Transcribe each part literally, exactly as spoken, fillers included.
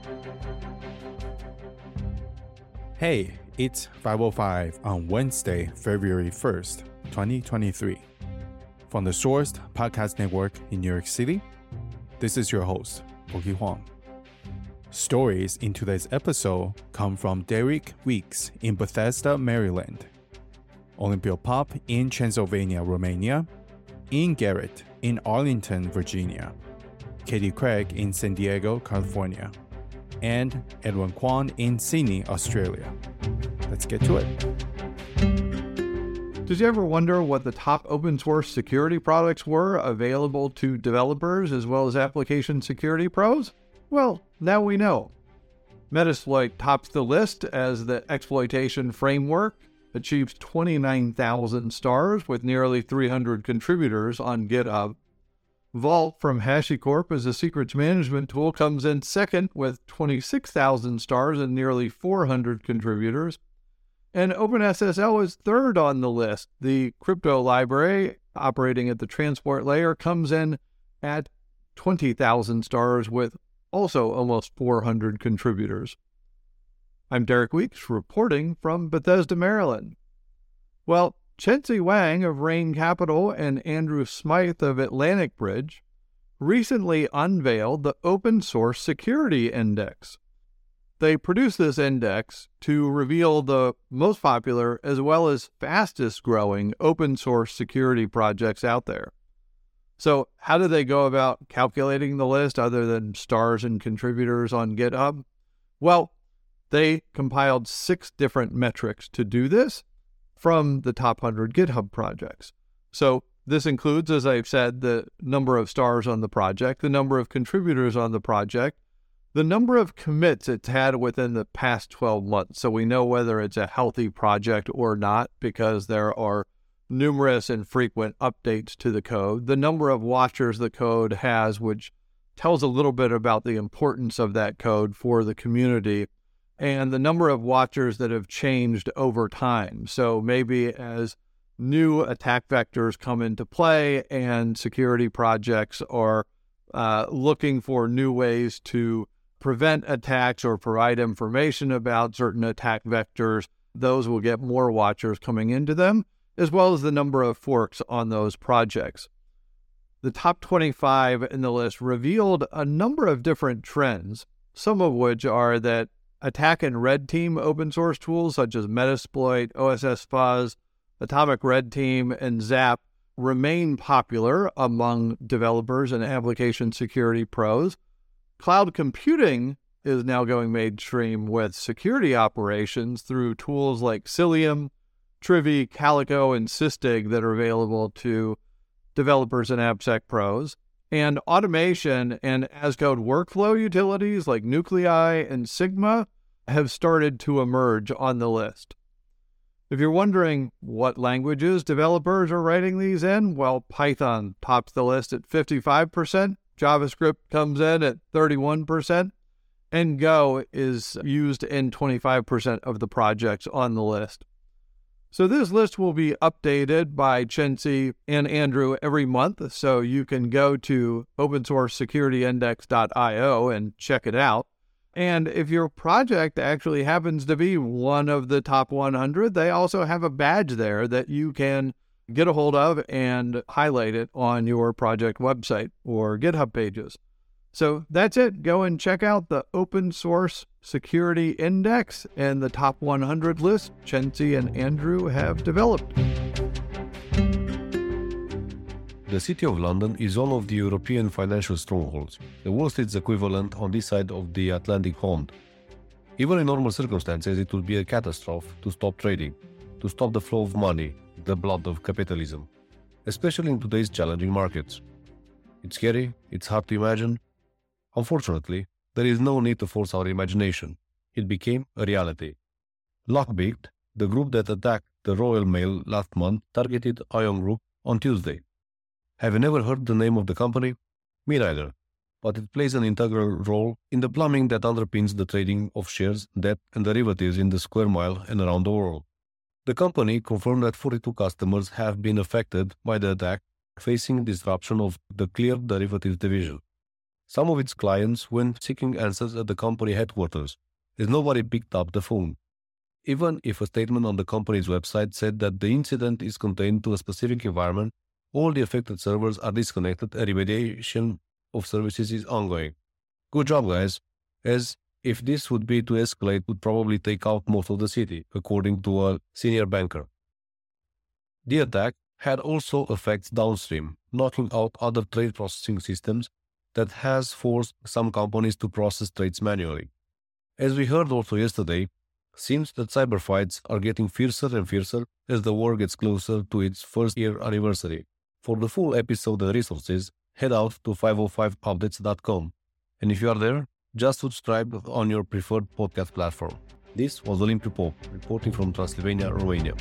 Hey, it's five oh five on Wednesday, February first, twenty twenty-three. From the Sourced Podcast Network in New York City, this is your host, Poki Huang. Stories in today's episode come from Derek Weeks in Bethesda, Maryland, Olympiopop in Transylvania, Romania, Ian Garrett in Arlington, Virginia, Katie Craig in San Diego, California, and Edwin Kwan in Sydney, Australia. Let's get to it. Did you ever wonder what the top open source security products were available to developers as well as application security pros? Well, now we know. Metasploit tops the list as the exploitation framework, achieves twenty-nine thousand stars with nearly three hundred contributors on GitHub. Vault from HashiCorp as a secrets management tool comes in second with twenty-six thousand stars and nearly four hundred contributors. And OpenSSL is third on the list. The crypto library operating at the transport layer comes in at twenty thousand stars with also almost four hundred contributors. I'm Derek Weeks reporting from Bethesda, Maryland. Well, Chenxi Wang of Rain Capital and Andrew Smythe of Atlantic Bridge recently unveiled the Open Source Security Index. They produced this index to reveal the most popular as well as fastest growing open source security projects out there. So how do they go about calculating the list other than stars and contributors on GitHub? Well, they compiled six different metrics to do this from the top one hundred GitHub projects. So this includes, as I've said, the number of stars on the project, the number of contributors on the project, the number of commits it's had within the past twelve months. So we know whether it's a healthy project or not because there are numerous and frequent updates to the code, the number of watchers the code has, which tells a little bit about the importance of that code for the community, and the number of watchers that have changed over time. So maybe as new attack vectors come into play and security projects are uh, looking for new ways to prevent attacks or provide information about certain attack vectors, those will get more watchers coming into them, as well as the number of forks on those projects. The top twenty-five in the list revealed a number of different trends, some of which are that attack and red team open source tools such as Metasploit, O S S Fuzz, Atomic Red Team, and Zap remain popular among developers and application security pros. Cloud computing is now going mainstream with security operations through tools like Cilium, Trivy, Calico, and Sysdig that are available to developers and AppSec pros. And automation and as-code workflow utilities like Nuclei and Sigma have started to emerge on the list. If you're wondering what languages developers are writing these in, well, Python tops the list at fifty-five percent, JavaScript comes in at thirty-one percent, and Go is used in twenty-five percent of the projects on the list. So this list will be updated by Chenxi and Andrew every month, so you can go to open source security index dot io and check it out. And if your project actually happens to be one of the top one hundred, they also have a badge there that you can get a hold of and highlight it on your project website or GitHub pages. So that's it. Go and check out the Open Source Security Index and the top one hundred list Chenxi and Andrew have developed. The City of London is one of the European financial strongholds, the Wall Street's equivalent on this side of the Atlantic Pond. Even in normal circumstances, it would be a catastrophe to stop trading, to stop the flow of money, the blood of capitalism, especially in today's challenging markets. It's scary, it's hard to imagine. Unfortunately, there is no need to force our imagination. It became a reality. Lockbit, the group that attacked the Royal Mail last month, targeted Ion Group on Tuesday. Have you never heard the name of the company? Me neither, but it plays an integral role in the plumbing that underpins the trading of shares, debt, and derivatives in the square mile and around the world. The company confirmed that forty-two customers have been affected by the attack, facing disruption of the cleared derivatives division. Some of its clients went seeking answers at the company headquarters, as nobody picked up the phone. Even if a statement on the company's website said that the incident is contained to a specific environment, all the affected servers are disconnected and remediation of services is ongoing. Good job, guys, as if this would be to escalate would probably take out most of the city, according to a senior banker. The attack had also effects downstream, knocking out other trade processing systems that has forced some companies to process trades manually. As we heard also yesterday, seems that cyber fights are getting fiercer and fiercer as the war gets closer to its first year anniversary. For the full episode and resources, head out to five oh five updates dot com. And if you are there, just subscribe on your preferred podcast platform. This was Olimpiu Pop, reporting from Transylvania, Romania.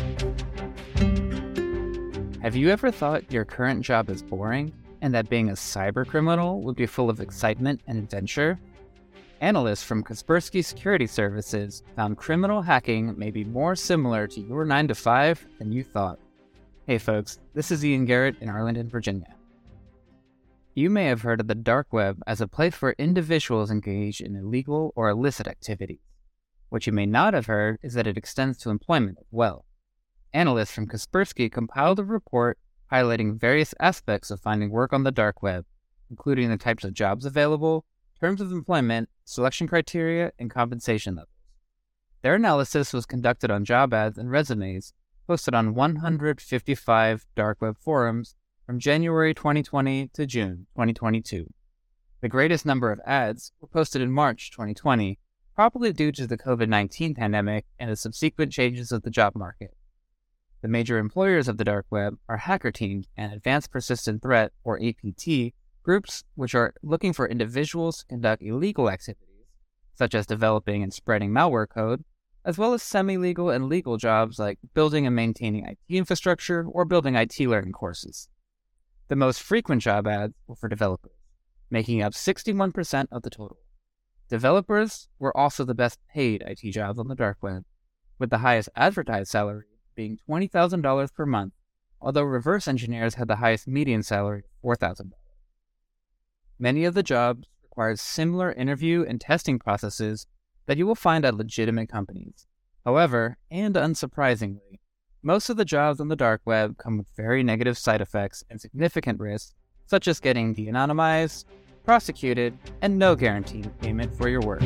Have you ever thought your current job is boring and that being a cyber criminal would be full of excitement and adventure? Analysts from Kaspersky Security Services found criminal hacking may be more similar to your nine to five than you thought. Hey folks, this is Ian Garrett in Arlington, Virginia. You may have heard of the dark web as a place where individuals engage in illegal or illicit activities. What you may not have heard is that it extends to employment as well. Analysts from Kaspersky compiled a report highlighting various aspects of finding work on the dark web, including the types of jobs available, terms of employment, selection criteria, and compensation levels. Their analysis was conducted on job ads and resumes posted on one hundred fifty-five dark web forums from January twenty twenty to June twenty twenty-two. The greatest number of ads were posted in March twenty twenty, probably due to the covid nineteen pandemic and the subsequent changes of the job market. The major employers of the dark web are hacker teams and Advanced Persistent Threat, or A P T, groups which are looking for individuals to conduct illegal activities, such as developing and spreading malware code, as well as semi-legal and legal jobs like building and maintaining I T infrastructure or building I T learning courses. The most frequent job ads were for developers, making up sixty-one percent of the total. Developers were also the best paid I T jobs on the dark web, with the highest advertised salary being twenty thousand dollars per month, although reverse engineers had the highest median salary of four thousand dollars. Many of the jobs required similar interview and testing processes that you will find at legitimate companies. However, and unsurprisingly, most of the jobs on the dark web come with very negative side effects and significant risks, such as getting de-anonymized, prosecuted, and no guaranteed payment for your work.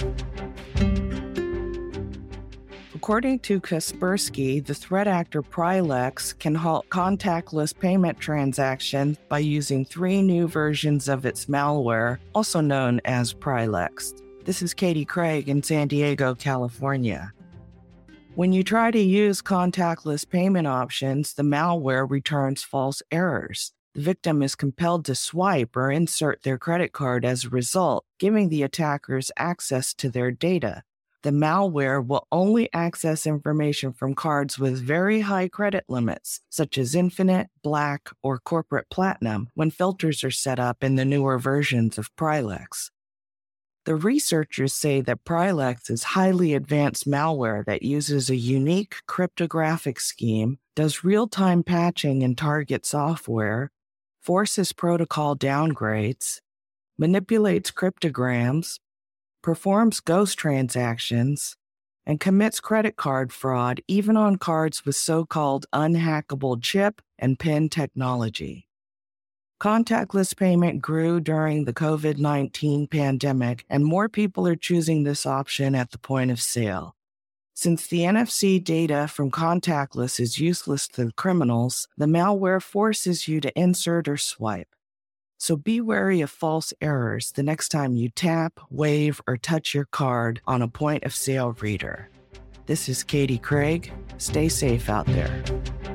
According to Kaspersky, the threat actor Prilex can halt contactless payment transactions by using three new versions of its malware, also known as Prilex. This is Katie Craig in San Diego, California. When you try to use contactless payment options, the malware returns false errors. The victim is compelled to swipe or insert their credit card as a result, giving the attackers access to their data. The malware will only access information from cards with very high credit limits, such as Infinite, Black, or Corporate Platinum, when filters are set up in the newer versions of Prilex. The researchers say that Prilex is highly advanced malware that uses a unique cryptographic scheme, does real-time patching in target software, forces protocol downgrades, manipulates cryptograms, performs ghost transactions, and commits credit card fraud even on cards with so-called unhackable chip and PIN technology. Contactless payment grew during the covid nineteen pandemic, and more people are choosing this option at the point of sale. Since the N F C data from contactless is useless to criminals, the malware forces you to insert or swipe. So be wary of false errors the next time you tap, wave, or touch your card on a point-of-sale reader. This is Katie Craig. Stay safe out there.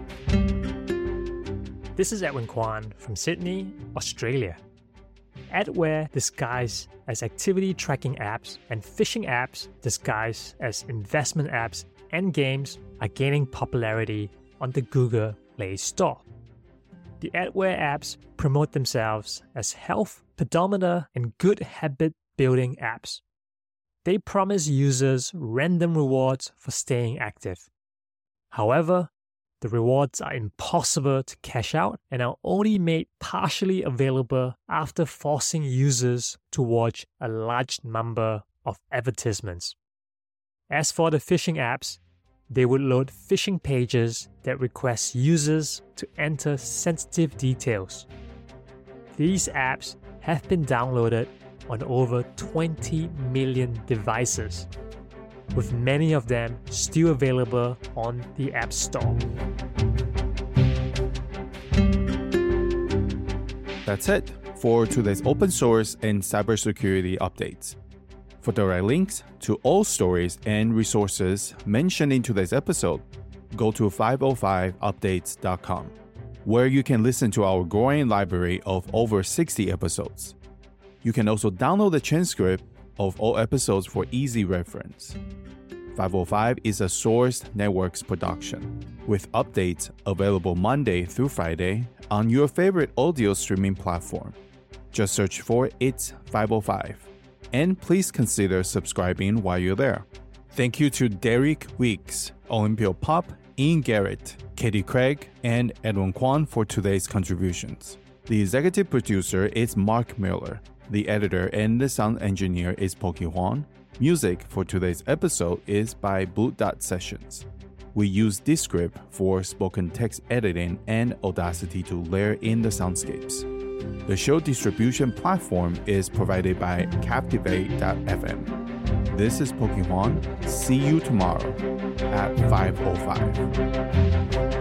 This is Edwin Kwan from Sydney, Australia. Adware disguised as activity tracking apps and phishing apps disguised as investment apps and games are gaining popularity on the Google Play Store. The Adware apps promote themselves as health, pedometer, and good habit building apps. They promise users random rewards for staying active. However, The rewards are impossible to cash out and are only made partially available after forcing users to watch a large number of advertisements. As for the phishing apps, they would load phishing pages that request users to enter sensitive details. These apps have been downloaded on over twenty million devices, with many of them still available on the App Store. That's it for today's open source and cybersecurity updates. For direct links to all stories and resources mentioned in today's episode, go to five oh five updates dot com, where you can listen to our growing library of over sixty episodes. You can also download the transcript of all episodes for easy reference. five oh five is a Sourced Networks production, with updates available Monday through Friday on your favorite audio streaming platform. Just search for It's five oh five, and please consider subscribing while you're there. Thank you to Derek Weeks, Olympio Pop, Ian Garrett, Katie Craig, and Edwin Kwan for today's contributions. The executive producer is Mark Miller. The editor and the sound engineer is Poki Huang. Music for today's episode is by Blue Dot Sessions. We use Descript for spoken text editing and Audacity to layer in the soundscapes. The show distribution platform is provided by Captivate dot f m. This is Poki Huang. See you tomorrow at five oh five.